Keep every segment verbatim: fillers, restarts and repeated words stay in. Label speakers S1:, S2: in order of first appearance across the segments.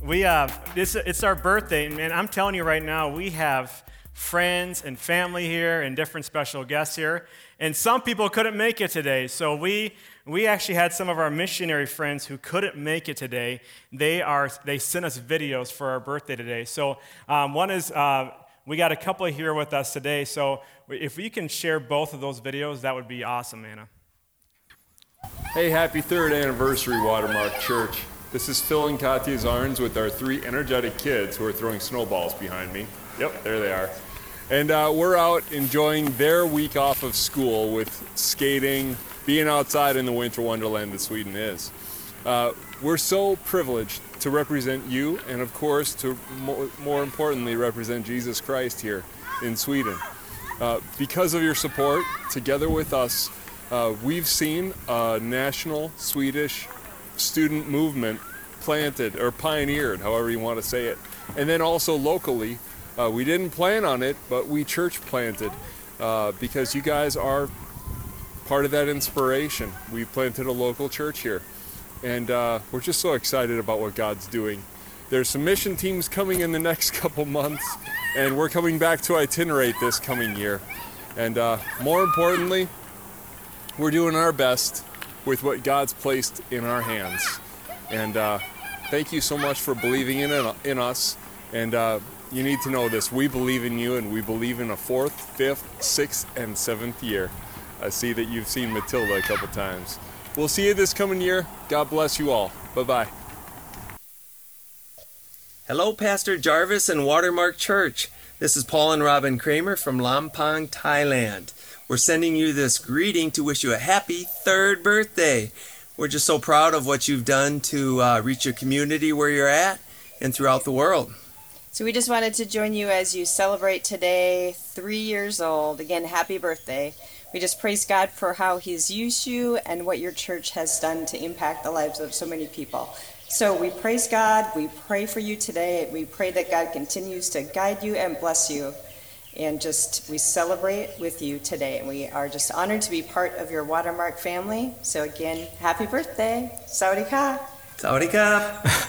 S1: We uh, this it's our birthday, and man, I'm telling you right now, we have friends and family here and different special guests here, and some people couldn't make it today. So we we actually had some of our missionary friends who couldn't make it today. They are they sent us videos for our birthday today. So um, one is uh, we got a couple here with us today. So if we can share both of those videos, that would be awesome, Anna.
S2: Hey, happy third anniversary, Watermark Church. This is Phil and Katya Zarnes with our three energetic kids who are throwing snowballs behind me. Yep, there they are. And uh, we're out enjoying their week off of school with skating, being outside in the winter wonderland that Sweden is. Uh, we're so privileged to represent you and, of course, to mo- more importantly, represent Jesus Christ here in Sweden. Uh, because of your support, together with us, uh, we've seen a national Swedish student movement planted or pioneered, however you want to say it. And then also locally, uh, we didn't plan on it, but we church planted uh, because you guys are part of that inspiration. We planted a local church here, and uh, we're just so excited about what God's doing. There's some mission teams coming in the next couple months, and we're coming back to Itinerate this coming year. And uh, more importantly, we're doing our best with what God's placed in our hands. And uh, thank you so much for believing in in us. And uh, you need to know this. We believe in you, and we believe in a fourth, fifth, sixth, and seventh year. I see that you've seen Matilda a couple times. We'll see you this coming year. God bless you all. Bye-bye.
S3: Hello, Pastor Jarvis and Watermark Church. This is Paul and Robin Kramer from Lampang, Thailand. We're sending you this greeting to wish you a happy third birthday. We're just so proud of what you've done to uh, reach your community where you're at and throughout the world.
S4: So we just wanted to join you as you celebrate today, three years old. Again, happy birthday. We just praise God for how He's used you and what your church has done to impact the lives of so many people. So we praise God. We pray for you today. We pray that God continues to guide you and bless you. And just, we celebrate with you today. And we are just honored to be part of your Watermark family. So again, happy birthday. Sawadee ka.
S3: Sawadee ka.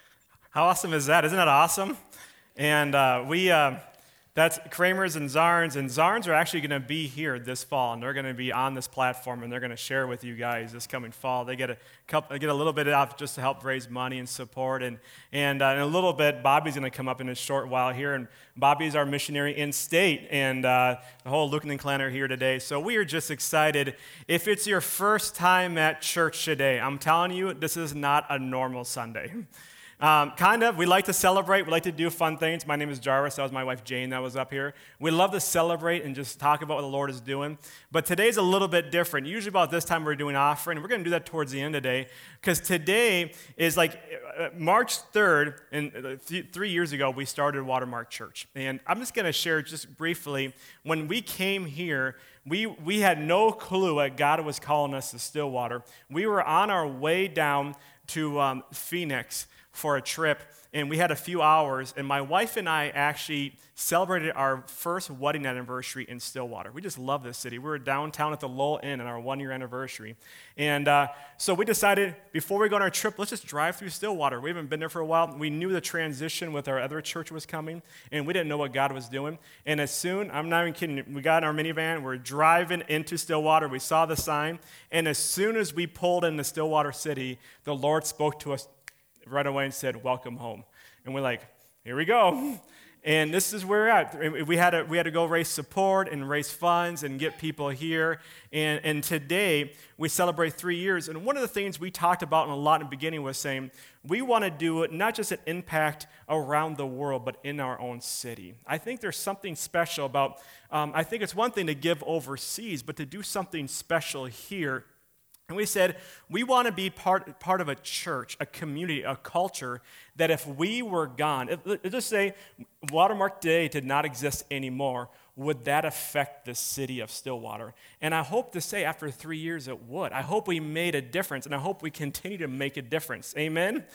S1: How awesome is that? Isn't that awesome? And uh, we, uh, that's Kramer's and Zarnes. And Zarnes are actually going to be here this fall. And they're going to be on this platform. And they're going to share with you guys this coming fall. They get a couple, they get a little bit off just to help raise money and support. And, and uh, in a little bit, Bobby's going to come up in a short while here. And Bobby's our missionary in state. And uh, the whole Lukenan clan are here today. So we are just excited. If it's your first time at church today, I'm telling you, this is not a normal Sunday. Um, kind of. We like to celebrate. We like to do fun things. My name is Jarvis. That was my wife, Jane, that was up here. We love to celebrate and just talk about what the Lord is doing. But today's a little bit different. Usually about this time we're doing offering. We're going to do that towards the end today because today is like uh, March third, and uh, th- three years ago we started Watermark Church. And I'm just going to share just briefly, when we came here, we, we had no clue that God was calling us to Stillwater. We were on our way down to um, Phoenix for a trip, and we had a few hours, and my wife and I actually celebrated our first wedding anniversary in Stillwater. We just love this city. We were downtown at the Lowell Inn on our one-year anniversary, and uh, so we decided before we go on our trip, let's just drive through Stillwater. We haven't been there for a while. We knew the transition with our other church was coming, and we didn't know what God was doing, and as soon, I'm not even kidding, we got in our minivan, we're driving into Stillwater, we saw the sign, and as soon as we pulled into Stillwater City, the Lord spoke to us right away and said, welcome home. And we're like, here we go. And this is where we're at. We had to, we had to go raise support and raise funds and get people here. And, and today, we celebrate three years. And one of the things we talked about in a lot in the beginning was saying, we want to do it not just an impact around the world, but in our own city. I think there's something special about, um, I think it's one thing to give overseas, but to do something special here. And we said, we want to be part, part of a church, a community, a culture, that if we were gone, if, let's just say Watermark today did not exist anymore, would that affect the city of Stillwater? And I hope to say after three years it would. I hope we made a difference, and I hope we continue to make a difference. Amen?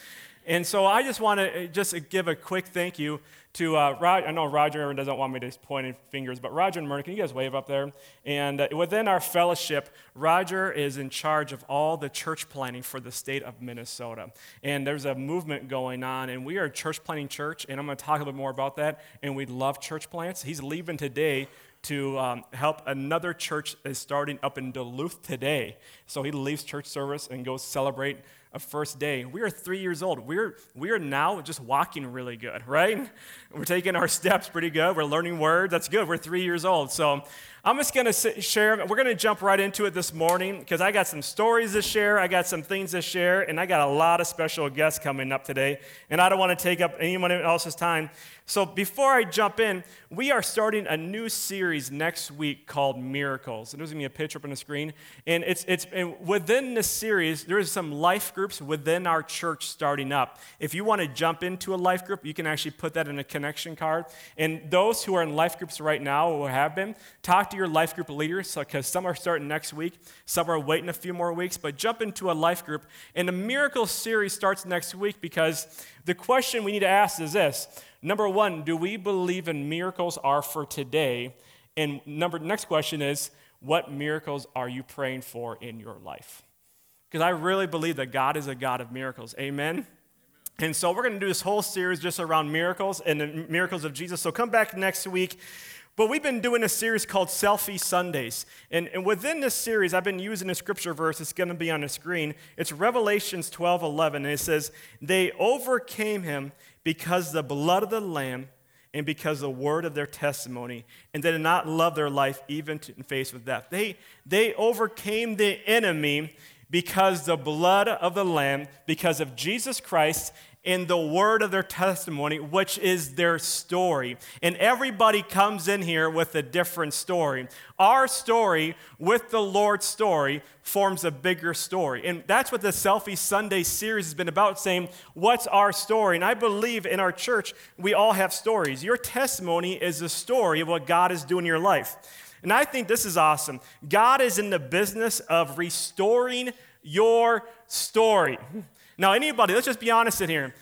S1: And so I just want to just give a quick thank you to, uh, Rod, I know Roger doesn't want me to point fingers, but Roger and Myrna, can you guys wave up there? And uh, within our fellowship, Roger is in charge of all the church planning for the state of Minnesota. And there's a movement going on, and we are a church planning church, and I'm going to talk a little bit more about that, and we love church plants. He's leaving today to um, help another church is starting up in Duluth today. So he leaves church service and goes celebrate a first day. We are three years old. We're we are now just walking really good, right? We're taking our steps pretty good. We're learning words. That's good. We're three years old. So I'm just going to share. We're going to jump right into it this morning because I got some stories to share. I got some things to share, and I got a lot of special guests coming up today, and I don't want to take up anyone else's time. So before I jump in, we are starting a new series next week called Miracles. And there's going to be a picture up on the screen. And it's it's and within this series, there's some life groups within our church starting up. If you want to jump into a life group, you can actually put that in a connection card. And those who are in life groups right now or have been, talk to your life group leaders because some are starting next week, some are waiting a few more weeks, but jump into a life group. And the Miracles series starts next week because the question we need to ask is this. Number one, do we believe in miracles are for today? And number next question is, what miracles are you praying for in your life? Because I really believe that God is a God of miracles. Amen? Amen. And so we're going to do this whole series just around miracles and the miracles of Jesus. So come back next week. But we've been doing a series called Selfie Sundays. And, and within this series, I've been using a scripture verse. It's going to be on the screen. It's Revelations twelve eleven. And it says, they overcame him because the blood of the Lamb and because the word of their testimony, and they did not love their life even to face with death. They, they overcame the enemy because the blood of the Lamb, because of Jesus Christ, in the word of their testimony, which is their story. And everybody comes in here with a different story. Our story with the Lord's story forms a bigger story. And that's what the Selfie Sunday series has been about, saying, what's our story? And I believe in our church, we all have stories. Your testimony is a story of what God is doing in your life. And I think this is awesome. God is in the business of restoring your story. Now, anybody, let's just be honest in here.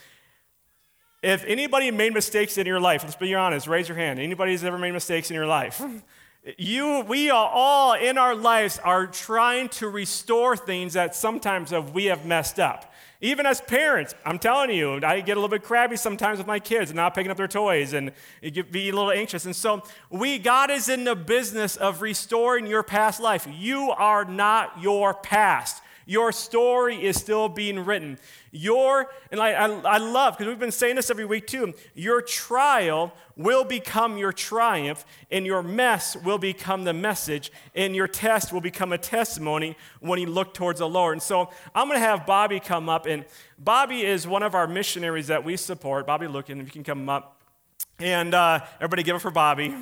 S1: If anybody made mistakes in your life, let's be honest, raise your hand. Anybody who's ever made mistakes in your life? You, we are all in our lives are trying to restore things that sometimes have, we have messed up. Even as parents, I'm telling you, I get a little bit crabby sometimes with my kids and not picking up their toys and be a little anxious. And so we, God is in the business of restoring your past life. You are not your past. Your story is still being written. Your, and I, I, I love, because we've been saying this every week too, your trial will become your triumph, and your mess will become the message, and your test will become a testimony when you look towards the Lord. And so I'm going to have Bobby come up, and Bobby is one of our missionaries that we support. Bobby, look, and if you can come up. And uh, everybody give it for Bobby.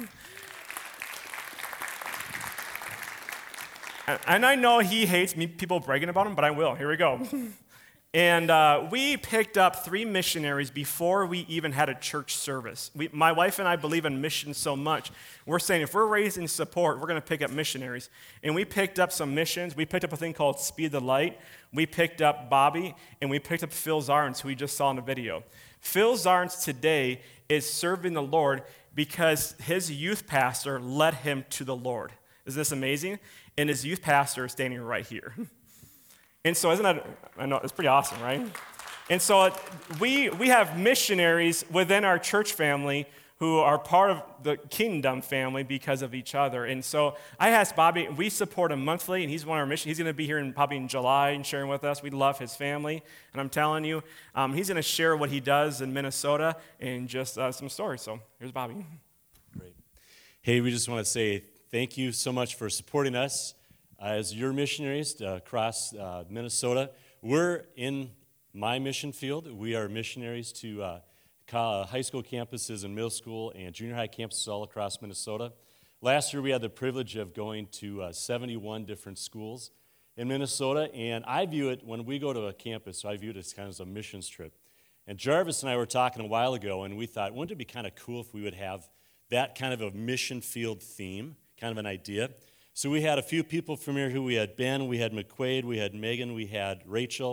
S1: And I know he hates me, people bragging about him, but I will. Here we go. And uh, we picked up three missionaries before we even had a church service. We, my wife and I believe in missions so much. We're saying if we're raising support, we're going to pick up missionaries. And we picked up some missions. We picked up a thing called Speed the Light. We picked up Bobby, and we picked up Phil Zarnes, who we just saw in the video. Phil Zarnes today is serving the Lord because his youth pastor led him to the Lord. Isn't this amazing? And his youth pastor is standing right here. And so isn't that, I know, it's pretty awesome, right? And so we we have missionaries within our church family who are part of the kingdom family because of each other. And so I asked Bobby, we support him monthly, and he's one of our missionaries. He's going to be here in, probably in July and sharing with us. We love his family. And I'm telling you, um, he's going to share what he does in Minnesota and just uh, some stories. So here's Bobby.
S5: Great. Hey, we just want to say thank you so much for supporting us uh, as your missionaries uh, across uh, Minnesota. We're in my mission field. We are missionaries to uh, high school campuses and middle school and junior high campuses all across Minnesota. Last year, we had the privilege of going to uh, seventy-one different schools in Minnesota, and I view it, when we go to a campus, so I view it as kind of a missions trip. And Jarvis and I were talking a while ago, and we thought, wouldn't it be kind of cool if we would have that kind of a mission field theme, kind of an idea? So we had a few people from here who we had Ben, we had McQuaid, we had Megan, we had Rachel,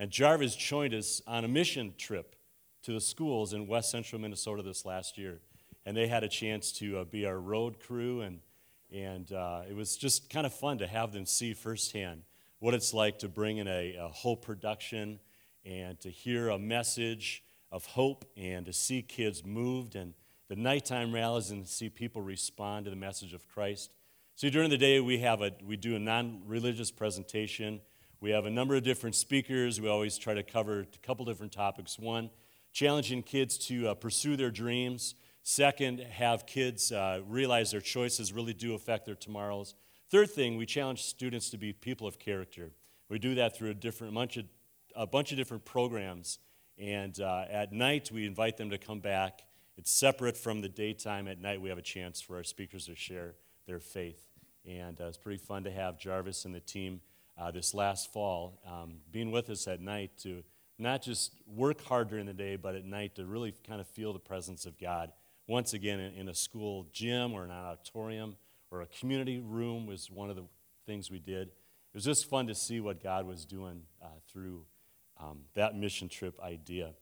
S5: And Jarvis joined us on a mission trip to the schools in west central Minnesota this last year. And they had a chance to uh, be our road crew, and, and uh, it was just kind of fun to have them see firsthand what it's like to bring in a, a hope production and to hear a message of hope and to see kids moved and the nighttime rallies and to see people respond to the message of Christ. So during the day we have a we do a non-religious presentation. We have a number of different speakers. We always try to cover a couple different topics. One, challenging kids to uh, pursue their dreams. Second, have kids uh, realize their choices really do affect their tomorrows. Third thing, we challenge students to be people of character. We do that through a different bunch of, a bunch of different programs. And uh, at night, we invite them to come back. It's separate from the daytime. At night, we have a chance for our speakers to share their faith. And uh, it's pretty fun to have Jarvis and the team uh, this last fall um, being with us at night to not just work hard during the day, but at night to really kind of feel the presence of God. Once again, in, in a school gym or an auditorium or a community room was one of the things we did. It was just fun to see what God was doing uh, through um, that mission trip idea.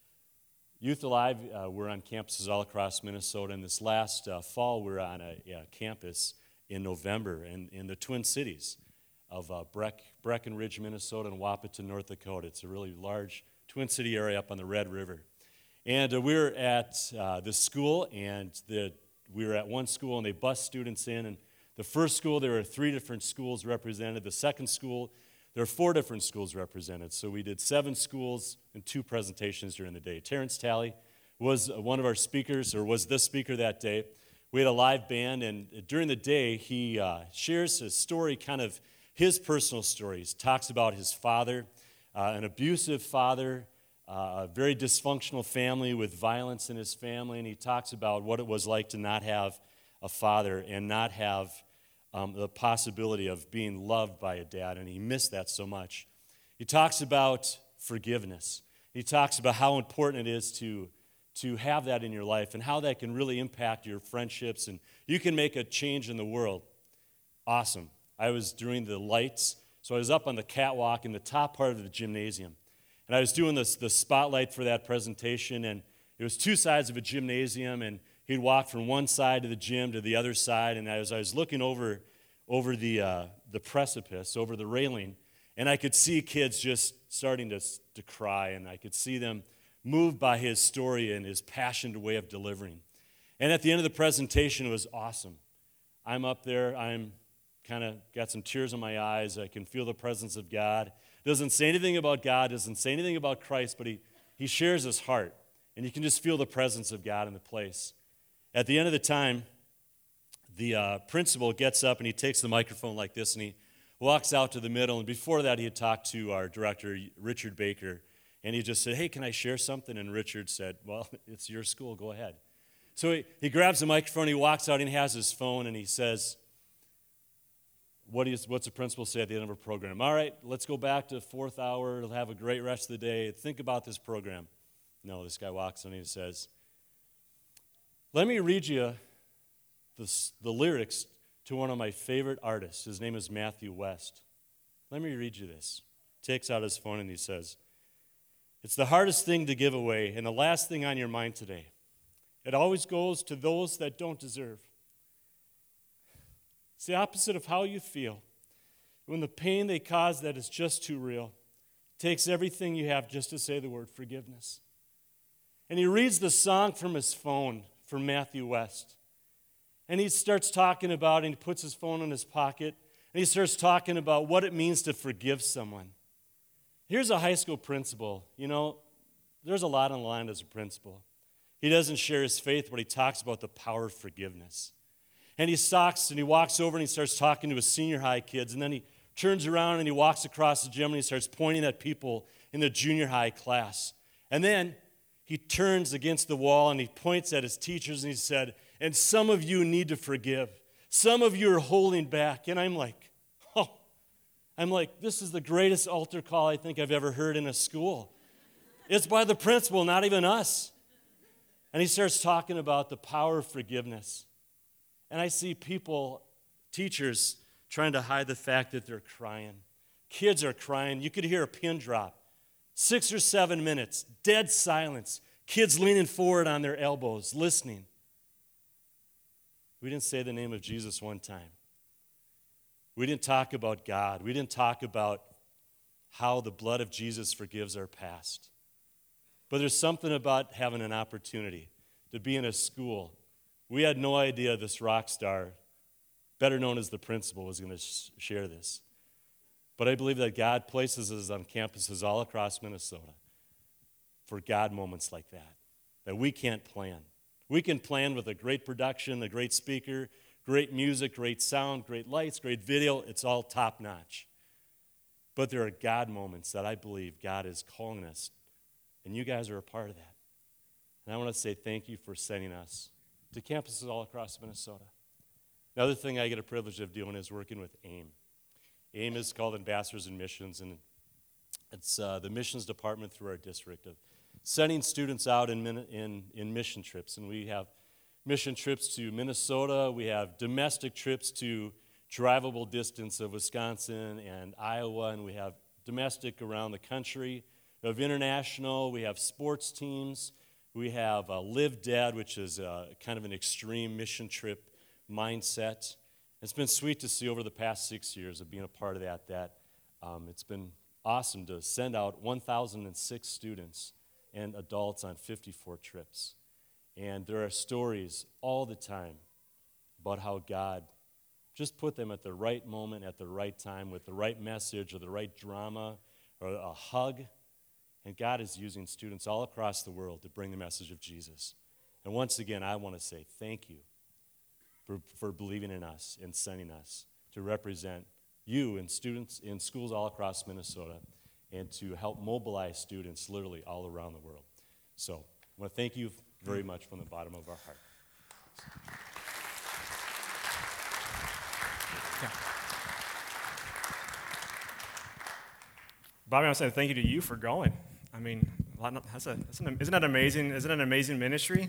S5: Youth Alive, uh, we're on campuses all across Minnesota, and this last uh, fall we're on a, a campus in November in, in the Twin Cities of uh, Breck, Breckenridge, Minnesota, and Wahpeton, North Dakota. It's a really large Twin City area up on the Red River. And uh, we were at uh, the school, and the, we were at one school, and they bused students in. And the first school, there were three different schools represented. The second school, there were four different schools represented. So we did seven schools and two presentations during the day. Terrence Talley was one of our speakers, or was the speaker that day. We had a live band, and during the day, he uh, shares his story, kind of his personal stories. Talks about his father, uh, an abusive father, Uh, a very dysfunctional family with violence in his family, and he talks about what it was like to not have a father and not have um, the possibility of being loved by a dad, and he missed that so much. He talks about forgiveness. He talks about how important it is to, to have that in your life and how that can really impact your friendships, and you can make a change in the world. Awesome. I was during the lights, so I was up on the catwalk in the top part of the gymnasium. And I was doing this, the spotlight for that presentation, and it was two sides of a gymnasium, and he'd walk from one side of the gym to the other side, and as I was looking over over the uh, the precipice, over the railing, and I could see kids just starting to, to cry, and I could see them moved by his story and his passionate way of delivering. And at the end of the presentation, it was awesome. I'm up there, I'm kind of got some tears in my eyes, I can feel the presence of God. Doesn't say anything about God, doesn't say anything about Christ, but he, he shares his heart. And you can just feel the presence of God in the place. At the end of the time, the uh, principal gets up and he takes the microphone like this and he walks out to the middle. And before that, he had talked to our director, Richard Baker, and he just said, "Hey, can I share something?" And Richard said, "Well, it's your school, go ahead." So he, he grabs the microphone, he walks out, and he has his phone, and he says, What is, what's the principal say at the end of a program? "All right, let's go back to fourth hour. We'll have a great rest of the day. Think about this program." No, this guy walks in and he says, "Let me read you the, the lyrics to one of my favorite artists. His name is Matthew West. Let me read you this." Takes out his phone and he says, "It's the hardest thing to give away and the last thing on your mind today. It always goes to those that don't deserve. It's the opposite of how you feel. When the pain they cause that is just too real, it takes everything you have just to say the word forgiveness." And he reads the song from his phone from Matthew West. And he starts talking about, and he puts his phone in his pocket, and he starts talking about what it means to forgive someone. Here's a high school principal. You know, there's a lot on the line as a principal. He doesn't share his faith, but he talks about the power of forgiveness. And he stalks and he walks over and he starts talking to his senior high kids. And then he turns around and he walks across the gym and he starts pointing at people in the junior high class. And then he turns against the wall and he points at his teachers and he said, "And some of you need to forgive. Some of you are holding back." And I'm like, oh, I'm like, this is the greatest altar call I think I've ever heard in a school. It's by the principal, not even us. And he starts talking about the power of forgiveness. And I see people, teachers, trying to hide the fact that they're crying. Kids are crying. You could hear a pin drop Six or seven minutes, dead silence, kids leaning forward on their elbows, listening. We didn't say the name of Jesus one time. We didn't talk about God. We didn't talk about how the blood of Jesus forgives our past. But there's something about having an opportunity to be in a school. We had no idea this rock star, better known as the principal, was going to sh- share this. But I believe that God places us on campuses all across Minnesota for God moments like that, that we can't plan. We can plan with a great production, a great speaker, great music, great sound, great lights, great video. It's all top-notch. But there are God moments that I believe God is calling us, and you guys are a part of that. And I want to say thank you for sending us to campuses all across Minnesota. Another thing I get a privilege of doing is working with AIM. AIM is called Ambassadors in Missions, and it's uh, the missions department through our district of sending students out in, in, in mission trips. And we have mission trips to Minnesota. We have domestic trips to drivable distance of Wisconsin and Iowa, and we have domestic around the country. We have international. We have sports teams. We have uh, Live Dead, which is uh, kind of an extreme mission trip mindset. It's been sweet to see over the past six years of being a part of that, that um, it's been awesome to send out one thousand six students and adults on fifty-four trips. And there are stories all the time about how God just put them at the right moment, at the right time, with the right message or the right drama or a hug. And God is using students all across the world to bring the message of Jesus. And once again, I want to say thank you for, for believing in us and sending us to represent you and students in schools all across Minnesota and to help mobilize students literally all around the world. So I want to thank you very much from the bottom of our heart.
S1: Yeah. Bobby, I want to say thank you to you for going. I mean, that's a, that's an, isn't that amazing? Isn't it an amazing ministry?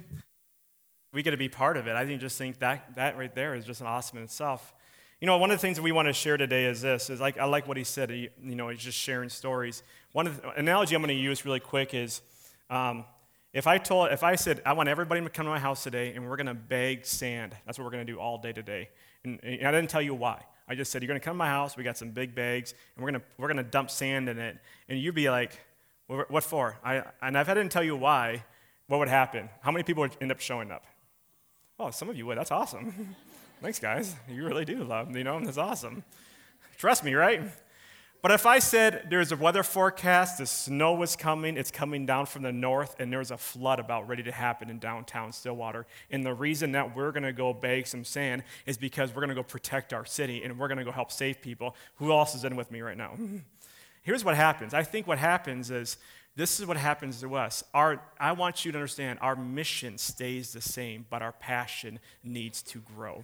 S1: We get to be part of it. I think just think that that right there is just an awesome in itself. You know, one of the things that we want to share today is this. Is like I like what he said. He, you know, he's just sharing stories. One of the analogy I'm going to use really quick is, um, if I told, if I said I want everybody to come to my house today and we're going to bag sand. That's what we're going to do all day today. And, and I didn't tell you why. I just said you're going to come to my house. We got some big bags and we're going to we're going to dump sand in it. And you'd be like, what for? I, and if I didn't tell you why, what would happen? How many people would end up showing up? Oh, some of you would. That's awesome. Thanks, guys. You really do love, you know, that's awesome. Trust me, right? But if I said there's a weather forecast, the snow was coming, it's coming down from the north, and there's a flood about ready to happen in downtown Stillwater, and the reason that we're going to go bag some sand is because we're going to go protect our city, and we're going to go help save people. Who else is in with me right now? Here's what happens. I think what happens is, this is what happens to us. Our, I want you to understand, our mission stays the same, but our passion needs to grow.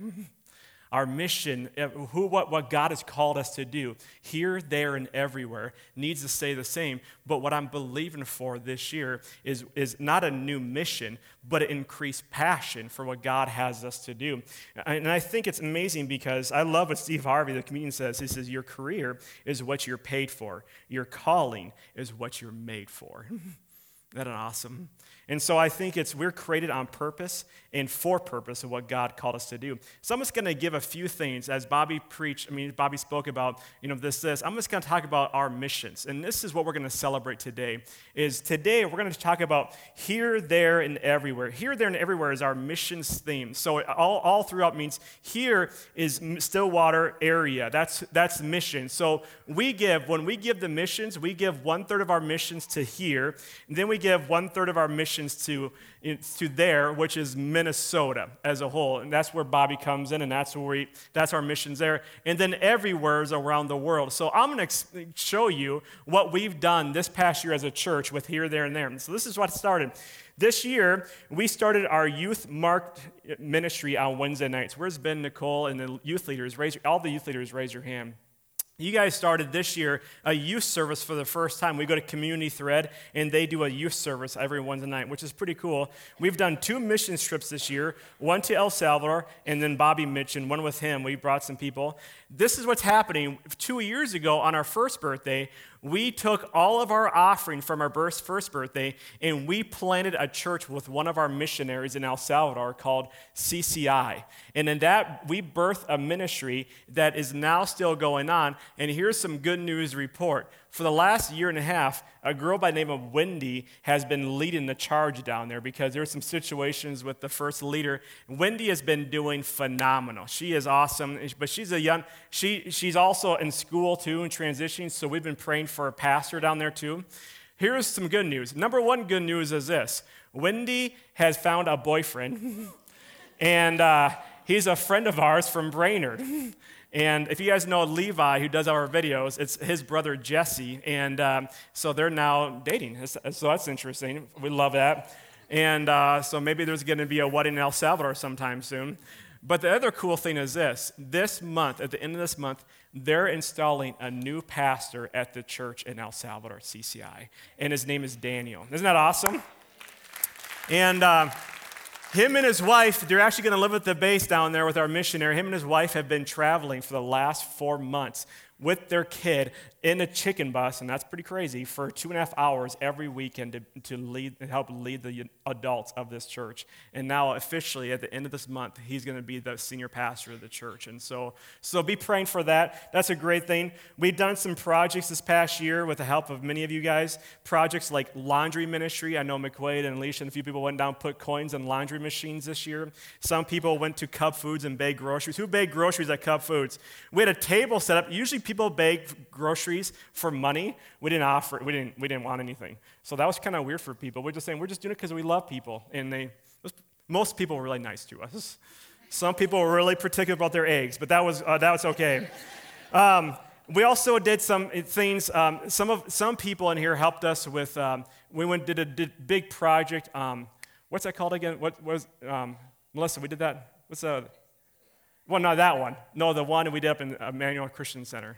S1: Our mission, who, what, what God has called us to do, here, there, and everywhere, needs to stay the same. But what I'm believing for this year is, is not a new mission, but an increased passion for what God has us to do. And I think it's amazing because I love what Steve Harvey, the comedian, says. He says, your career is what you're paid for. Your calling is what you're made for. Isn't that awesome? And so I think it's we're created on purpose and for purpose of what God called us to do. So I'm just going to give a few things as Bobby preached. I mean, Bobby spoke about, you know, this, this. I'm just going to talk about our missions. And this is what we're going to celebrate today, is today we're going to talk about here, there, and everywhere. Here, there, and everywhere is our missions theme. So all, all throughout means here is Stillwater area. That's, that's mission. So we give, when we give the missions, we give one-third of our missions to here. And then we give one-third of our missions to, to there, which is Minnesota as a whole. And that's where Bobby comes in, and that's where we, that's our missions there. And then everywhere is around the world. So I'm going to ex- show you what we've done this past year as a church with here, there, and there. And so this is what started. This year, we started our youth marked ministry on Wednesday nights. Where's Ben, Nicole, and the youth leaders? Raise, all the youth leaders, raise your hand. You guys started this year a youth service for the first time. We go to Community Thread, and they do a youth service every Wednesday night, which is pretty cool. We've done two mission trips this year, one to El Salvador, and then Bobby mentioned one with him. We brought some people. This is what's happening. Two years ago, on our first birthday, we took all of our offering from our birth, first birthday and we planted a church with one of our missionaries in El Salvador called C C I. And in that, we birthed a ministry that is now still going on. And here's some good news report. For the last year and a half, a girl by the name of Wendy has been leading the charge down there because there were some situations with the first leader. Wendy has been doing phenomenal. She is awesome, but she's a young, she, she's also in school too and transitioning, so we've been praying for a pastor down there too. Here's some good news. Number one good news is this. Wendy has found a boyfriend, and uh, he's a friend of ours from Brainerd. And if you guys know Levi, who does our videos, it's his brother Jesse, and um, so they're now dating. So that's interesting. We love that. And uh, so maybe there's going to be a wedding in El Salvador sometime soon. But the other cool thing is this. This month, at the end of this month, they're installing a new pastor at the church in El Salvador, C C I, and his name is Daniel. Isn't that awesome? And Uh, Him and his wife, they're actually going to live at the base down there with our missionary. Him and his wife have been traveling for the last four months with their kid in a chicken bus, and that's pretty crazy, for two and a half hours every weekend to, to lead, help lead the adults of this church. And now officially at the end of this month, he's going to be the senior pastor of the church. And so, so be praying for that. That's a great thing. We've done some projects this past year with the help of many of you guys. Projects like laundry ministry. I know McQuaid and Alicia and a few people went down and put coins in laundry machines this year. Some people went to Cub Foods and bagged groceries. Who bagged groceries at Cub Foods? We had a table set up. Usually people bag groceries for money. We didn't offer, we didn't, we didn't want anything. So that was kind of weird for people. We're just saying, we're just doing it because we love people. And they, most people were really nice to us. Some people were really particular about their eggs, but that was, uh, that was okay. Um, we also did some things, um, some of, some people in here helped us with, um, we went, did a did big project. Um, what's that called again? What was, um, Melissa, we did that, what's that? Well, not that one. No, the one we did up in Emmanuel Christian Center.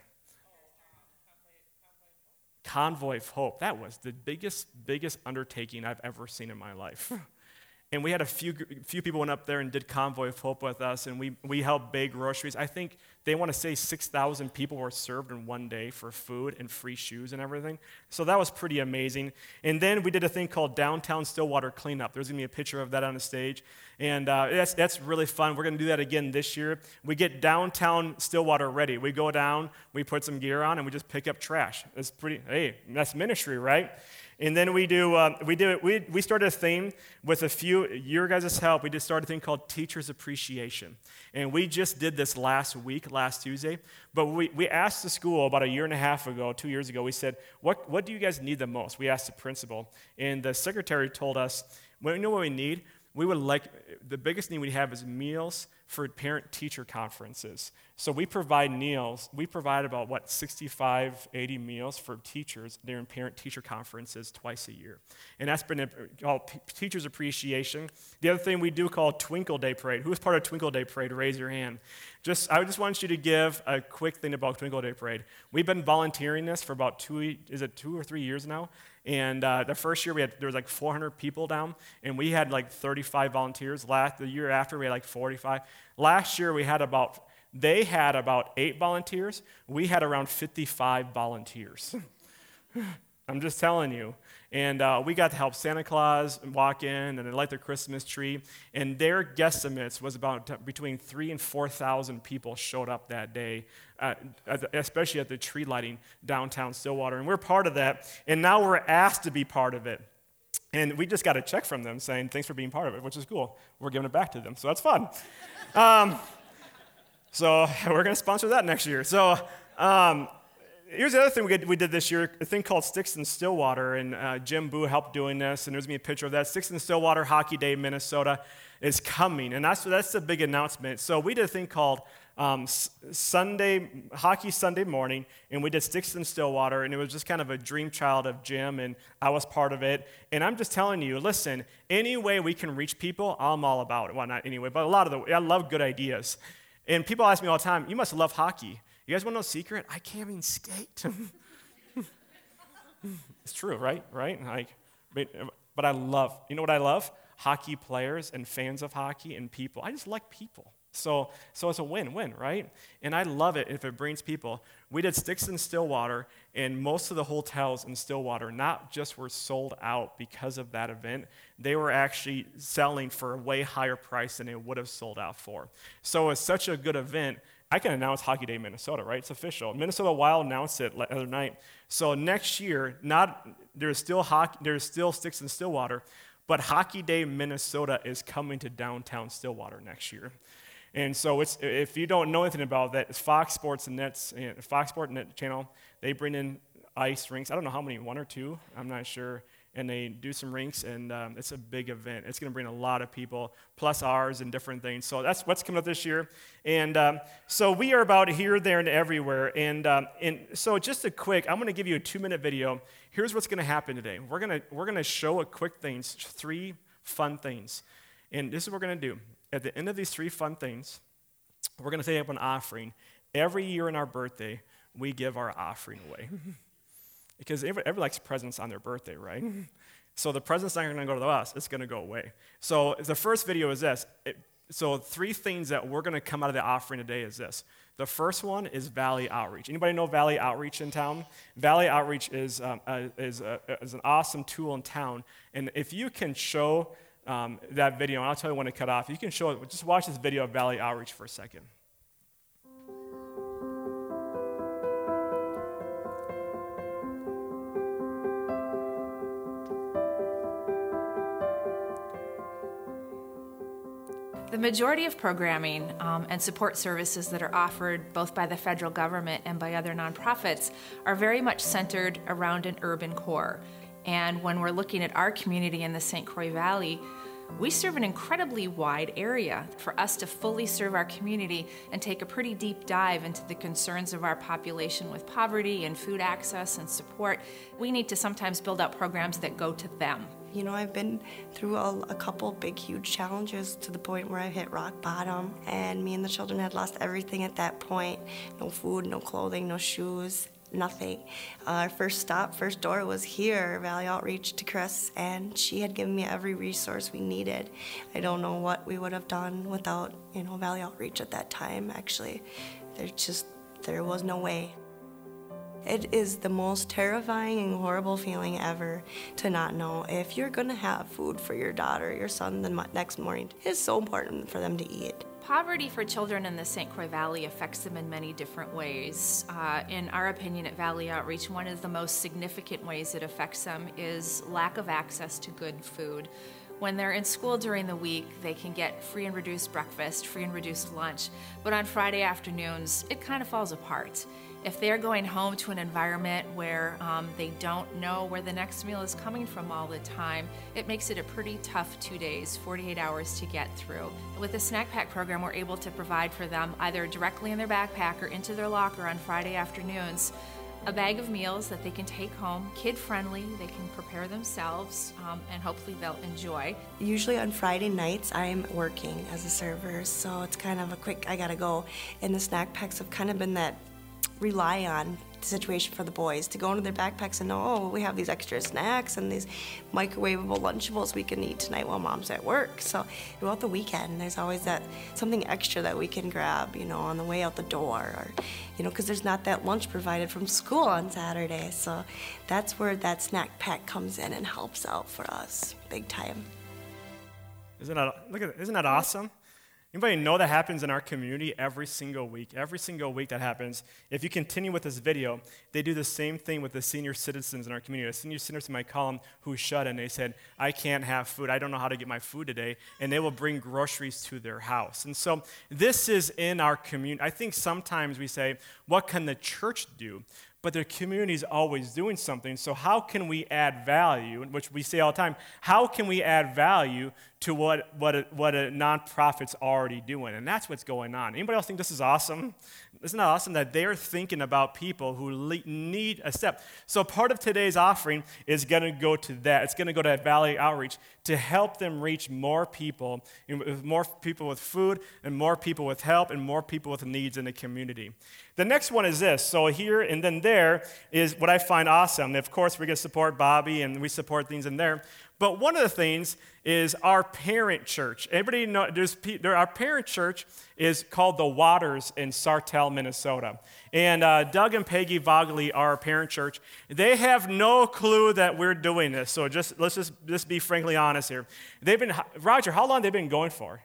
S1: Convoy of Hope. That was the biggest, biggest undertaking I've ever seen in my life. And we had a few few people went up there and did Convoy of Hope with us, and we, we helped bag groceries. I think they want to say six thousand people were served in one day for food and free shoes and everything. So that was pretty amazing. And then we did a thing called Downtown Stillwater Cleanup. There's going to be a picture of that on the stage. And uh, that's, that's really fun. We're going to do that again this year. We get downtown Stillwater ready. We go down, we put some gear on, and we just pick up trash. It's pretty, hey, that's ministry, right? And then we do, uh, we do, we we started a thing with a few, your guys' help, we just started a thing called Teachers Appreciation. And we just did this last week, last Tuesday. But we, we asked the school about a year and a half ago, two years ago, we said, what, what do you guys need the most? We asked the principal. And the secretary told us, well, you know what we need? We would like, the biggest need we have is meals for parent-teacher conferences. So we provide meals, we provide about, what, sixty-five, eighty meals for teachers during parent-teacher conferences twice a year. And that's been called Teachers Appreciation. The other thing we do called Twinkle Day Parade. Who is part of Twinkle Day Parade? Raise your hand. Just, I just want you to give a quick thing about Twinkle Day Parade. We've been volunteering this for about two, is it two or three years now? And uh, the first year we had there was like four hundred people down, and we had like thirty-five volunteers. Last the year after we had like forty-five. Last year we had about they had about eight volunteers. We had around fifty-five volunteers. I'm just telling you. And uh, we got to help Santa Claus walk in and light their Christmas tree. And their guesstimates was about t- between three and four thousand people showed up that day, uh, at the, especially at the tree lighting downtown Stillwater. And we're part of that. And now we're asked to be part of it. And we just got a check from them saying, thanks for being part of it, which is cool. We're giving it back to them. So that's fun. um, so we're going to sponsor that next year. So um, here's the other thing we did, we did this year, a thing called Sticks in Stillwater, and uh, Jim Boo helped doing this, and there's going to be a picture of that. Sticks in Stillwater Hockey Day, Minnesota is coming, and that's that's the big announcement. So we did a thing called um, Sunday, Hockey Sunday morning, and we did Sticks in Stillwater, and it was just kind of a dream child of Jim, and I was part of it. And I'm just telling you, listen, any way we can reach people, I'm all about it. Well, not anyway, but a lot of the, I love good ideas. And people ask me all the time, you must love hockey. You guys want to know a secret? I can't even skate. It's true, right? Right? Like, but, but I love, you know what I love? Hockey players and fans of hockey and people. I just like people. So, so it's a win-win, right? And I love it if it brings people. We did Sticks in Stillwater, and most of the hotels in Stillwater not just were sold out because of that event, they were actually selling for a way higher price than they would have sold out for. So it's such a good event. I can announce Hockey Day Minnesota, right? It's official. Minnesota Wild announced it the other night. So next year, not there's still hockey, there's still Sticks in Stillwater, but Hockey Day Minnesota is coming to downtown Stillwater next year. And so it's, if you don't know anything about that, it's Fox Sports and Net's, Fox Sports Net channel. They bring in ice rinks. I don't know how many, one or two, I'm not sure. And they do some rinks, and um, it's a big event. It's going to bring a lot of people, plus ours and different things. So that's what's coming up this year. And um, so we are about here, there, and everywhere. And um, and so just a quick, I'm going to give you a two-minute video. Here's what's going to happen today. We're going to we're going to show a quick things, three fun things. And this is what we're going to do. At the end of these three fun things, we're going to take up an offering. Every year on our birthday, we give our offering away. Because everybody, everybody likes presents on their birthday, right? So the present's not going to go to us. It's going to go away. So the first video is this. It, so three things that we're going to come out of the offering today is this. The first one is Valley Outreach. Anybody know Valley Outreach in town? Valley Outreach is, um, a, is, a, is an awesome tool in town. And if you can show um, that video, and I'll tell you when to cut off. You can show it. Just watch this video of Valley Outreach for a second.
S6: The majority of programming um, and support services that are offered both by the federal government and by other nonprofits are very much centered around an urban core. And when we're looking at our community in the Saint Croix Valley, we serve an incredibly wide area. For us to fully serve our community and take a pretty deep dive into the concerns of our population with poverty and food access and support, we need to sometimes build out programs that go to them.
S7: You know, I've been through a, a couple big, huge challenges to the point where I hit rock bottom, and me and the children had lost everything at that point. No food, no clothing, no shoes, nothing. Uh, our first stop, first door was here, Valley Outreach, to Chris, and she had given me every resource we needed. I don't know what we would have done without, you know, Valley Outreach at that time, actually. There just, there was no way. It is the most terrifying and horrible feeling ever to not know if you're gonna have food for your daughter, your son, the next morning. It's so important for them to eat.
S6: Poverty for children in the Saint Croix Valley affects them in many different ways. Uh, in our opinion at Valley Outreach, one of the most significant ways it affects them is lack of access to good food. When they're in school during the week, they can get free and reduced breakfast, free and reduced lunch, but on Friday afternoons, it kind of falls apart. If they're going home to an environment where um, they don't know where the next meal is coming from all the time, it makes it a pretty tough two days, forty-eight hours to get through. With the snack pack program, we're able to provide for them either directly in their backpack or into their locker on Friday afternoons a bag of meals that they can take home, kid-friendly, they can prepare themselves, um, and hopefully they'll enjoy.
S7: Usually on Friday nights, I'm working as a server, so it's kind of a quick, I gotta go. And the snack packs have kind of been that rely on situation for the boys to go into their backpacks and know, oh, we have these extra snacks and these microwavable Lunchables we can eat tonight while mom's at work. So throughout the weekend, there's always that something extra that we can grab, you know, on the way out the door, or, you know, because there's not that lunch provided from school on Saturday. So that's where that snack pack comes in and helps out for us big time.
S1: Isn't that, look at, isn't that awesome? Anybody know that happens in our community every single week? Every single week that happens. If you continue with this video, they do the same thing with the senior citizens in our community. A senior citizen might call them who shut in. They said, I can't have food. I don't know how to get my food today. And they will bring groceries to their house. And so this is in our community. I think sometimes we say, what can the church do? But the community is always doing something. So how can we add value, which we say all the time, how can we add value to what, what, a, what a nonprofit's already doing? And that's what's going on. Anybody else think this is awesome? Isn't that awesome that they're thinking about people who le- need a step? So part of today's offering is going to go to that. It's going to go to Valley Outreach to help them reach more people, more people with food and more people with help and more people with needs in the community. The next one is this. So here and then there is what I find awesome. Of course, we're going to support Bobby and we support things in there. But one of the things is our parent church. Everybody know, there's, there, our parent church is called The Waters in Sartell, Minnesota. And uh, Doug and Peggy Vogley are our parent church. They have no clue that we're doing this. So just let's just, just be frankly honest here. They've been, Roger, how long have they been going for?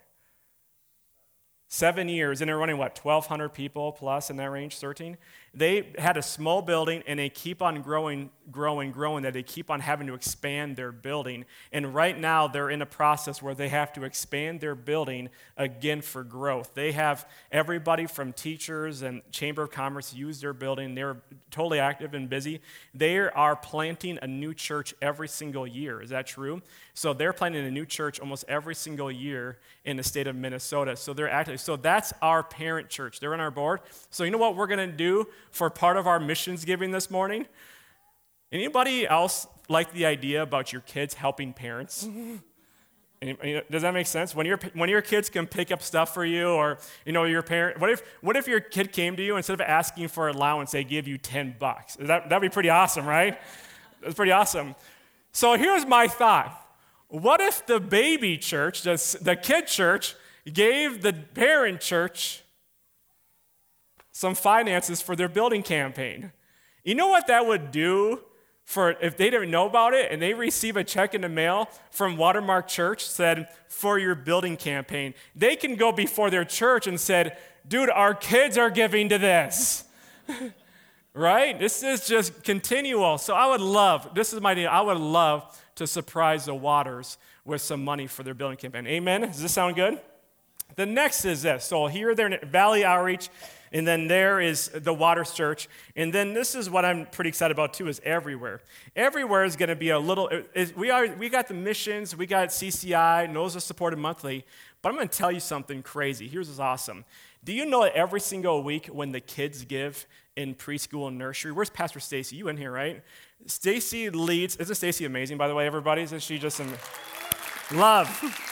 S1: Seven years, and they're running, what, twelve hundred people plus in that range, thirteen? They had a small building, and they keep on growing, growing, growing, that they keep on having to expand their building. And right now, they're in a process where they have to expand their building again for growth. They have everybody from teachers and Chamber of Commerce use their building. They're totally active and busy. They are planting a new church every single year. Is that true? So they're planting a new church almost every single year in the state of Minnesota. So they're active. So that's our parent church. They're on our board. So you know what we're going to do for part of our missions giving this morning? Anybody else like the idea about your kids helping parents? Any, does that make sense? When your when your kids can pick up stuff for you, or you know your parent. What if what if your kid came to you, instead of asking for allowance, they give you ten bucks? That that'd be pretty awesome, right? That's pretty awesome. So here's my thought. What if the baby church, the, the kid church, gave the parent church some finances for their building campaign? You know what that would do for if they didn't know about it and they receive a check in the mail from Watermark Church said, for your building campaign? They can go before their church and said, dude, our kids are giving to this. Right? This is just continual. So I would love, this is my idea, I would love to surprise the Waters with some money for their building campaign. Amen? Does this sound good? The next is this. So here they're in Valley Outreach, and then there is the Waters Church. And then this is what I'm pretty excited about too, is everywhere. Everywhere is going to be a little, it, we are we got the missions, we got C C I, Noza Supported Monthly, but I'm going to tell you something crazy. Here's what's awesome. Do you know that every single week when the kids give in preschool and nursery, where's Pastor Stacy? You in here, right? Stacy leads, isn't Stacy amazing, by the way, everybody? Isn't she just in love?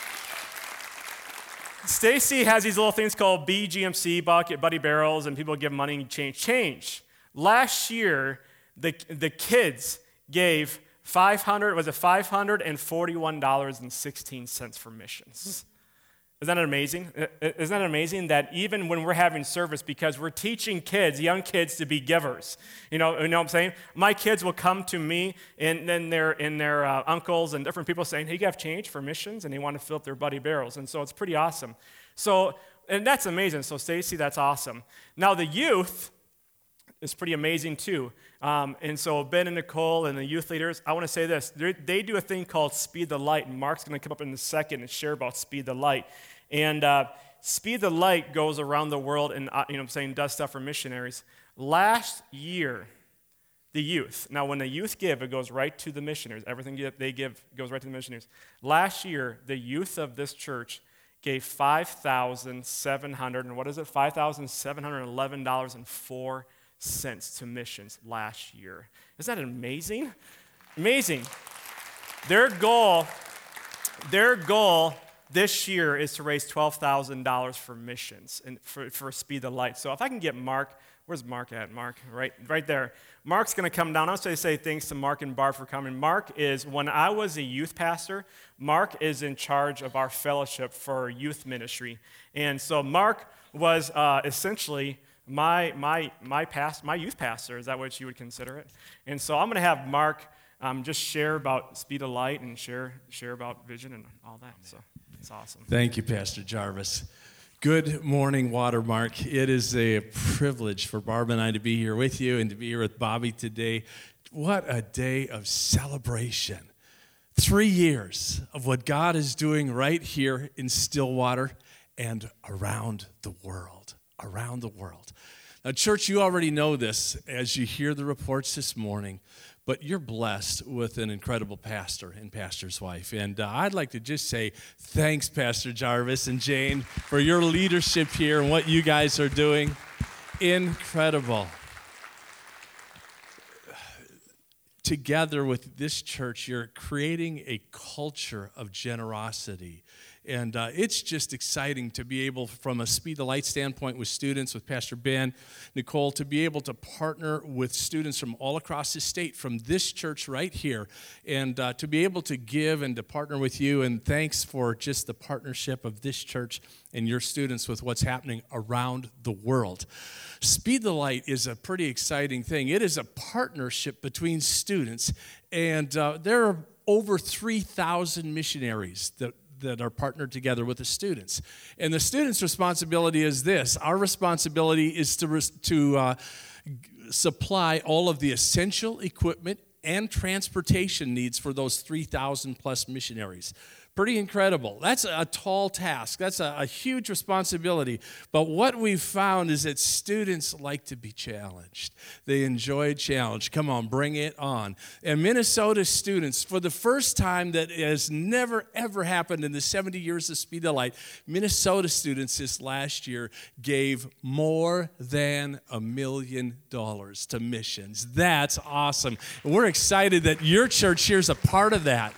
S1: Stacy has these little things called B G M C, Bucket Buddy Barrels, and people give money and change. Change. Last year, the, the kids gave five hundred, was it five hundred forty-one dollars and sixteen cents for missions. Isn't that amazing? Isn't that amazing that even when we're having service, because we're teaching kids, young kids, to be givers. You know, you know what I'm saying? My kids will come to me and then their and their uh, uncles and different people saying, hey, you have change for missions? And they want to fill up their Buddy Barrels. And so it's pretty awesome. So, and that's amazing. So Stacy, that's awesome. Now the youth is pretty amazing too. Um, and so Ben and Nicole and the youth leaders, I want to say this. They do a thing called Speed the Light, and Mark's going to come up in a second and share about Speed the Light. And uh, Speed the Light goes around the world and, uh, you know what I'm saying, does stuff for missionaries. Last year, the youth, now when the youth give, it goes right to the missionaries. Everything they give goes right to the missionaries. Last year, the youth of this church gave five thousand seven hundred, and what is it, five thousand seven hundred eleven dollars and four cents to missions last year. Isn't that amazing? Amazing. Their goal, their goal this year is to raise twelve thousand dollars for missions and for, for Speed the Light. So if I can get Mark, where's Mark at? Mark, right, right there. Mark's going to come down. I want to say thanks to Mark and Barb for coming. Mark is, when I was a youth pastor, Mark is in charge of our fellowship for youth ministry. And so Mark was uh, essentially my my my past my youth pastor. Is that what you would consider it? And so I'm going to have Mark um, just share about Speed of Light and share share about vision and all that. So it's awesome.
S8: Thank you, Pastor Jarvis. Good morning, Watermark. It is a privilege for Barb and I to be here with you and to be here with Bobby today. What a day of celebration. Three years of what God is doing right here in Stillwater and around the world. Around the world. Now, church, you already know this as you hear the reports this morning, but you're blessed with an incredible pastor and pastor's wife. And uh, I'd like to just say thanks, Pastor Jarvis and Jane, for your leadership here and what you guys are doing. Incredible. Together with this church, you're creating a culture of generosity And uh, it's just exciting to be able, from a Speed the Light standpoint with students, with Pastor Ben, Nicole, to be able to partner with students from all across the state, from this church right here, and uh, to be able to give and to partner with you. And thanks for just the partnership of this church and your students with what's happening around the world. Speed the Light is a pretty exciting thing. It is a partnership between students, and uh, there are over three thousand missionaries that that are partnered together with the students. And the students' responsibility is this. Our responsibility is to, res- to uh, supply all of the essential equipment and transportation needs for those three thousand plus missionaries. Pretty incredible. That's a tall task. That's a, a huge responsibility. But what we've found is that students like to be challenged. They enjoy challenge. Come on, bring it on. And Minnesota students, for the first time that has never, ever happened in the seventy years of Speed the Light, Minnesota students this last year gave more than a million dollars to missions. That's awesome. And we're excited that your church here is a part of that.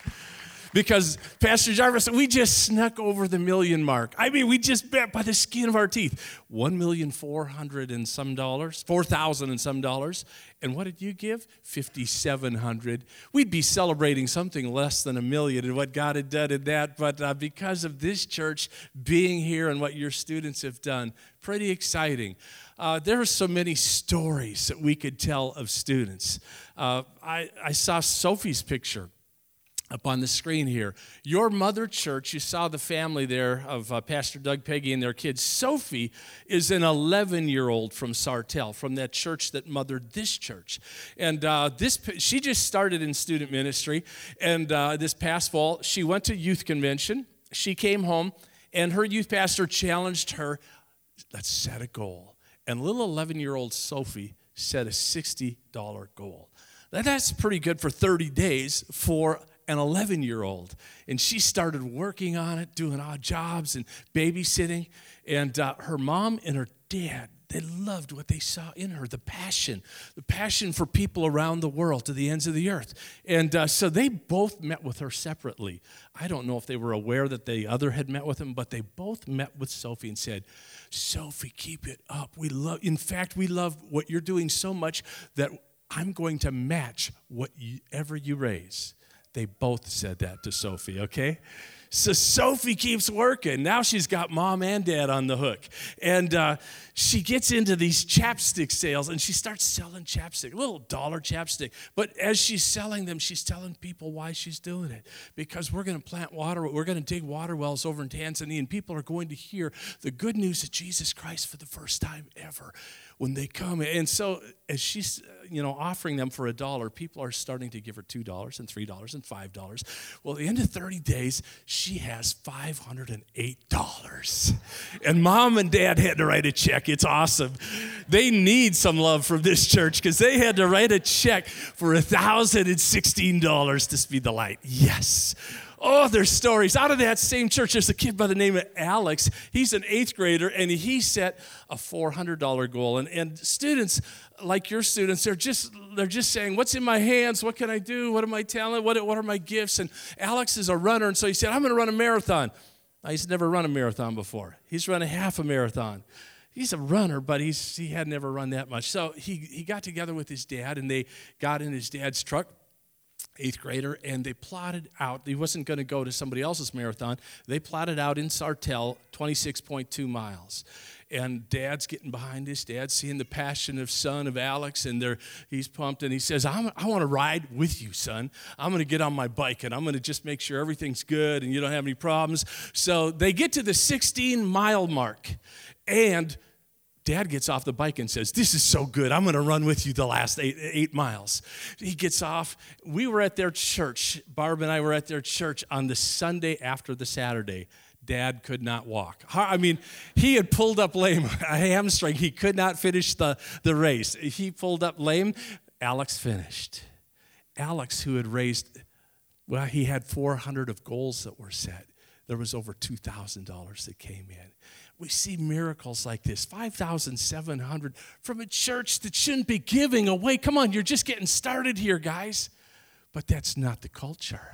S8: Because, Pastor Jarvis, we just snuck over the million mark. I mean, we just bet by the skin of our teeth. One million four hundred and some dollars, four thousand and some dollars. And what did you give? fifty-seven hundred. We'd be celebrating something less than a million and what God had done in that. But uh, because of this church being here and what your students have done, pretty exciting. Uh, there are so many stories that we could tell of students. Uh, I, I saw Sophie's picture up on the screen here. Your mother church, you saw the family there of uh, Pastor Doug, Peggy, and their kids. Sophie is an eleven-year-old from Sartell, from that church that mothered this church. And uh, this she just started in student ministry, and uh, this past fall, she went to youth convention. She came home, and her youth pastor challenged her, let's set a goal. And little eleven-year-old Sophie set a sixty dollars goal. Now, that's pretty good for thirty days for an eleven-year-old, and she started working on it, doing odd jobs and babysitting, and uh, her mom and her dad, they loved what they saw in her, the passion, the passion for people around the world to the ends of the earth. And uh, so they both met with her separately. I don't know if they were aware that the other had met with him, but they both met with Sophie and said, Sophie, keep it up. We love, in fact, we love what you're doing so much that I'm going to match whatever you raise. They both said that to Sophie, okay? So Sophie keeps working. Now she's got mom and dad on the hook. And uh, she gets into these chapstick sales, and she starts selling chapstick, a little dollar chapstick. But as she's selling them, she's telling people why she's doing it. Because we're going to plant water, we're going to dig water wells over in Tanzania, and people are going to hear the good news of Jesus Christ for the first time ever when they come. And so as she's, you know, offering them for a dollar, people are starting to give her two dollars and three dollars and five dollars. Well, at the end of thirty days, she has five hundred eight dollars. And mom and dad had to write a check. It's awesome. They need some love from this church because they had to write a check for one thousand sixteen dollars to Speed the Light. Yes. Oh, there's stories. Out of that same church, there's a kid by the name of Alex. He's an eighth grader, and he set a four hundred dollars goal. And, and students, like your students, they're just they're just saying, what's in my hands? What can I do? What are my talent? What, what are my gifts? And Alex is a runner, and so he said, I'm going to run a marathon. Now, he's never run a marathon before. He's run a half a marathon. He's a runner, but he's he had never run that much. So he, he got together with his dad, and they got in his dad's truck, eighth grader, and they plotted out. He wasn't going to go to somebody else's marathon. They plotted out in Sartell, twenty-six point two miles. And dad's getting behind this. Dad's seeing the passion of son of Alex, and they're, he's pumped, and he says, I'm, I want to ride with you, son. I'm going to get on my bike, and I'm going to just make sure everything's good and you don't have any problems. So they get to the sixteen-mile mark, and Dad gets off the bike and says, this is so good. I'm going to run with you the last eight, eight miles. He gets off. We were at their church. Barb and I were at their church on the Sunday after the Saturday. Dad could not walk. I mean, he had pulled up lame, a hamstring. He could not finish the, the race. He pulled up lame. Alex finished. Alex, who had raised, well, he had four hundred of goals that were set. There was over two thousand dollars that came in. We see miracles like this, five thousand seven hundred from a church that shouldn't be giving away. Come on, you're just getting started here, guys. But that's not the culture.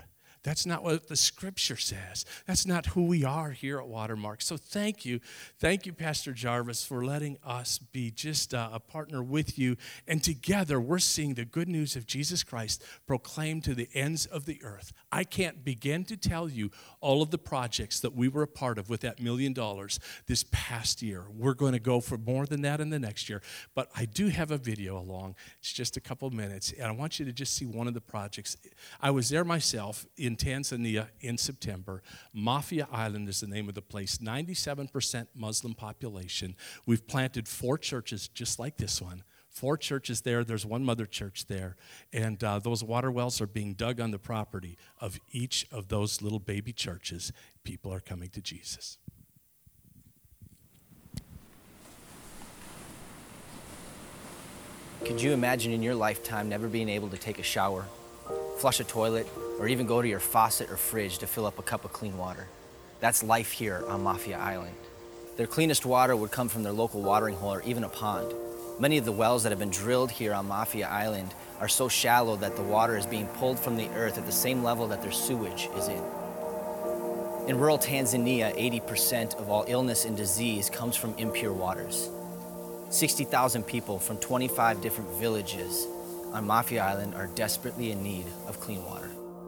S8: That's not what the Scripture says. That's not who we are here at Watermark. So thank you. Thank you, Pastor Jarvis, for letting us be just uh, a partner with you. And together, we're seeing the good news of Jesus Christ proclaimed to the ends of the earth. I can't begin to tell you all of the projects that we were a part of with that million dollars this past year. We're going to go for more than that in the next year. But I do have a video along. It's just a couple of minutes. And I want you to just see one of the projects. I was there myself in Tanzania in September. Mafia Island is the name of the place. ninety-seven percent Muslim population. We've planted four churches just like this one. Four churches there. There's one mother church there. And uh, those water wells are being dug on the property of each of those little baby churches. People are coming to Jesus.
S9: Could you imagine in your lifetime never being able to take a shower, flush a toilet, or even go to your faucet or fridge to fill up a cup of clean water? That's life here on Mafia Island. Their cleanest water would come from their local watering hole or even a pond. Many of the wells that have been drilled here on Mafia Island are so shallow that the water is being pulled from the earth at the same level that their sewage is in. In rural Tanzania, eighty percent of all illness and disease comes from impure waters. sixty thousand people from twenty-five different villages on Mafia Island are desperately in need of clean water.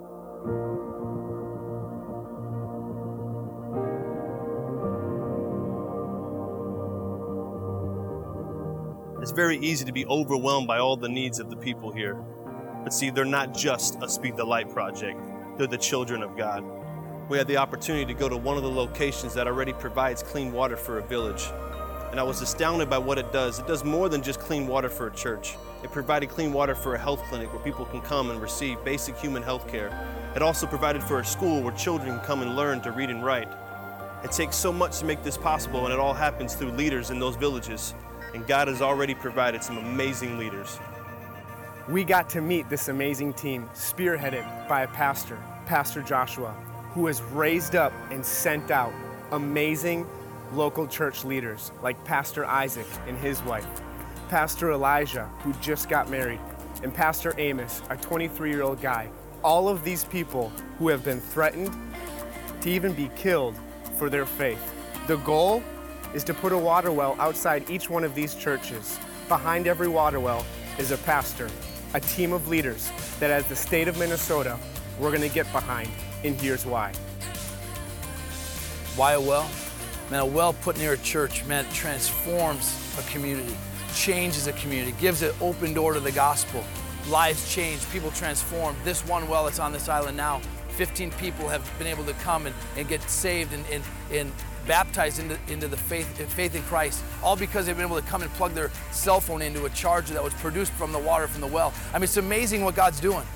S10: It's very easy to be overwhelmed by all the needs of the people here. But see, they're not just a Speed the Light project. They're the children of God. We had the opportunity to go to one of the locations that already provides clean water for a village. And I was astounded by what it does. It does more than just clean water for a church. It provided clean water for a health clinic where people can come and receive basic human health care. It also provided for a school where children can come and learn to read and write. It takes so much to make this possible, and it all happens through leaders in those villages. And God has already provided some amazing leaders.
S11: We got to meet this amazing team, spearheaded by a pastor, Pastor Joshua, who has raised up and sent out amazing local church leaders like Pastor Isaac and his wife, Pastor Elijah, who just got married, and Pastor Amos, a twenty-three-year-old guy. All of these people who have been threatened to even be killed for their faith. The goal is to put a water well outside each one of these churches. Behind every water well is a pastor, a team of leaders that as the state of Minnesota, we're gonna get behind, and here's why.
S12: Why a well? Man, a well put near a church, man, it transforms a community, changes a community, gives an open door to the gospel. Lives change, people transform. This one well that's on this island now, fifteen people have been able to come and, and get saved and, and, and baptized into, into the faith, faith in Christ, all because they've been able to come and plug their cell phone into a charger that was produced from the water from the well. I mean, it's amazing what God's doing.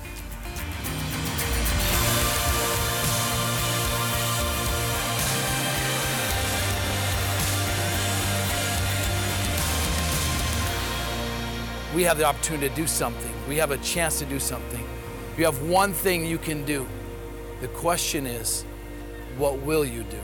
S12: We have the opportunity to do something. We have a chance to do something. You have one thing you can do. The question is, what will you do?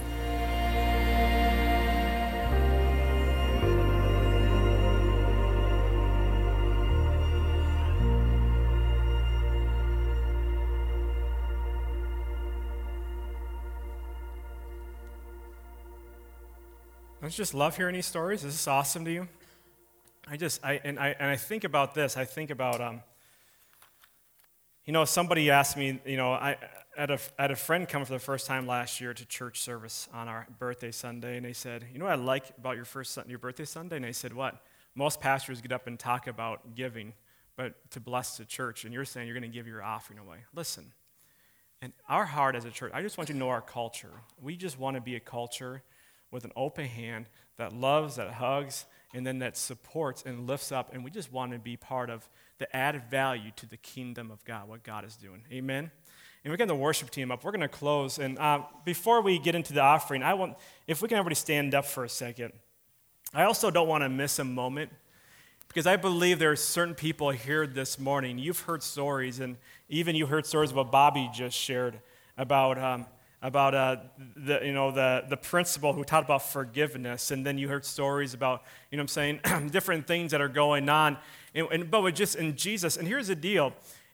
S1: Don't you just love hearing these stories? Is this awesome to you? I just, I and I and I think about this. I think about, um, you know, somebody asked me, you know, I, I, had a, I had a friend come for the first time last year to church service on our birthday Sunday, and they said, you know what I like about your first your birthday Sunday? And I said, what? Most pastors get up and talk about giving, but to bless the church, and you're saying you're going to give your offering away. Listen, and our heart as a church, I just want you to know our culture. We just want to be a culture with an open hand that loves, that hugs, and then that supports and lifts up, and we just want to be part of the added value to the kingdom of God, what God is doing. Amen? And we're getting the worship team up. We're going to close, and uh, before we get into the offering, I want, if we can everybody stand up for a second. I also don't want to miss a moment, because I believe there are certain people here this morning. You've heard stories, and even you heard stories of what Bobby just shared about um, about uh, the you know the the principal who taught about forgiveness, and then you heard stories about, you know what I'm saying, different things that are going on, and, and but with just in Jesus. And here's the deal: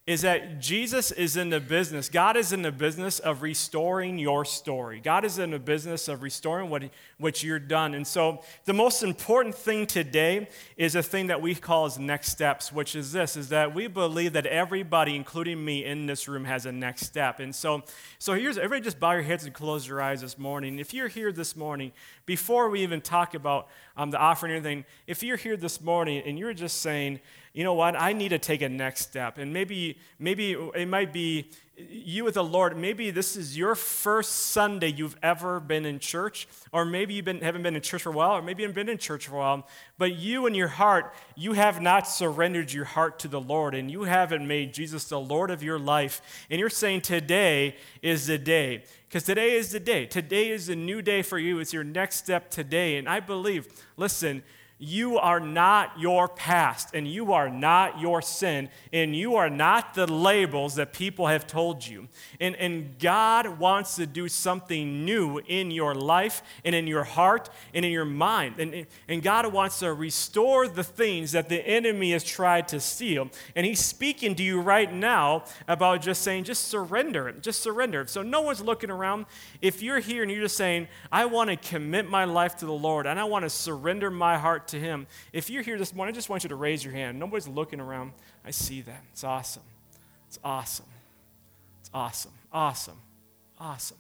S1: is that Jesus is in the business. God is in the business of restoring your story. God is in the business of restoring what, what you're done. And so the most important thing today is a thing that we call as next steps, which is this, is that we believe that everybody, including me in this room, has a next step. And so, so here's, everybody just bow your heads and close your eyes this morning. If you're here this morning, before we even talk about um, the offering or anything, if you're here this morning and you're just saying, you know what, I need to take a next step. And maybe, maybe it might be you with the Lord. Maybe this is your first Sunday you've ever been in church, or maybe you been, haven't been in church for a while, or maybe you haven't been in church for a while, but you in your heart, you have not surrendered your heart to the Lord, and you haven't made Jesus the Lord of your life, and you're saying today is the day, because today is the day. Today is a new day for you. It's your next step today, and I believe, listen, you are not your past, and you are not your sin, and you are not the labels that people have told you. And, and God wants to do something new in your life and in your heart and in your mind. And, and God wants to restore the things that the enemy has tried to steal. And he's speaking to you right now about just saying, just surrender it. Just surrender it. So no one's looking around. If you're here and you're just saying, I want to commit my life to the Lord, and I want to surrender my heart to him. If you're here this morning, I just want you to raise your hand. Nobody's looking around. I see that. It's awesome. It's awesome. It's awesome. Awesome. Awesome.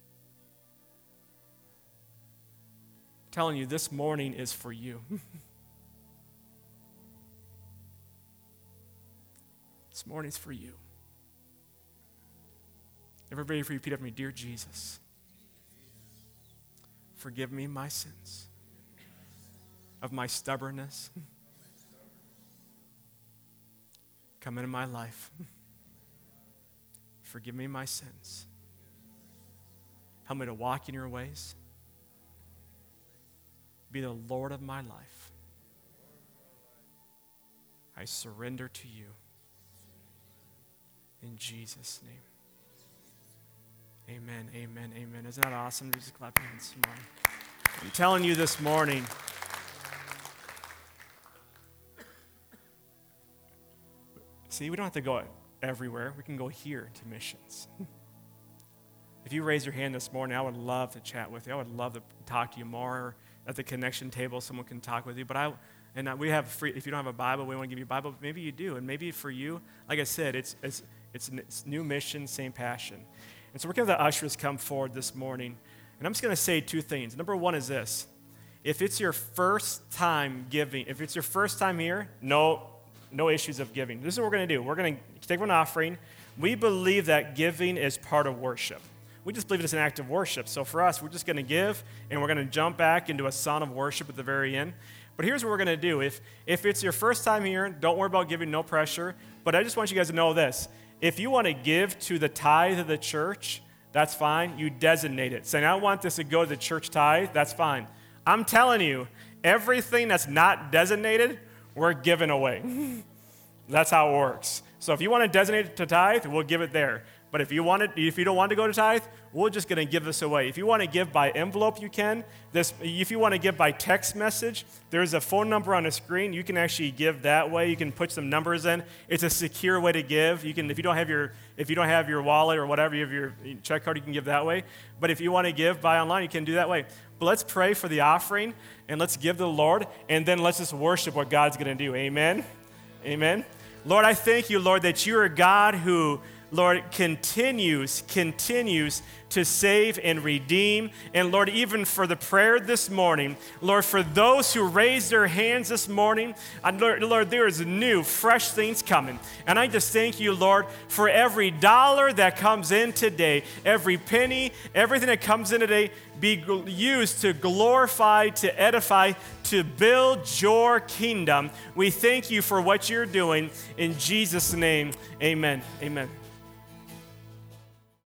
S1: I'm telling you, this morning is for you. This morning's for you. Everybody, if you repeat after me, dear Jesus, forgive me my sins of my stubbornness. Come into my life. Forgive me my sins. Help me to walk in your ways. Be the Lord of my life. I surrender to you. In Jesus' name. Amen, amen, amen. Isn't that awesome? Just clap your hands this morning. I'm telling you this morning, see, we don't have to go everywhere. We can go here to missions. If you raise your hand this morning, I would love to chat with you. I would love to talk to you more. At the connection table, someone can talk with you. But I, and we have free. If you don't have a Bible, we want to give you a Bible. Maybe you do, and maybe for you, like I said, it's it's it's, it's new mission, same passion. And so we're going to have the ushers come forward this morning, and I'm just going to say two things. Number one is this: if it's your first time giving, if it's your first time here, no. No issues of giving. This is what we're going to do. We're going to take an offering. We believe that giving is part of worship. We just believe it's an act of worship. So for us, we're just going to give, and we're going to jump back into a song of worship at the very end. But here's what we're going to do. If, if it's your first time here, don't worry about giving, no pressure. But I just want you guys to know this. If you want to give to the tithe of the church, that's fine. You designate it. Saying, I want this to go to the church tithe, that's fine. I'm telling you, everything that's not designated, we're giving away. That's how it works. So if you want to designate it to tithe, we'll give it there. But if you want it, if you don't want to go to tithe, we're just going to give this away. If you want to give by envelope, you can. This, if you want to give by text message, there's a phone number on the screen. You can actually give that way. You can put some numbers in. It's a secure way to give. You can, if you don't have your, if you don't have your wallet or whatever, you have your check card, you can give that way. But if you want to give by online, you can do that way. But let's pray for the offering, and let's give to the Lord, and then let's just worship what God's going to do. Amen? Amen? Lord, I thank you, Lord, that you're a God who, Lord, continues, continues to save and redeem. And Lord, even for the prayer this morning, Lord, for those who raised their hands this morning, and Lord, Lord, there is new, fresh things coming. And I just thank you, Lord, for every dollar that comes in today, every penny, everything that comes in today, be used to glorify, to edify, to build your kingdom. We thank you for what you're doing. In Jesus' name, amen. Amen.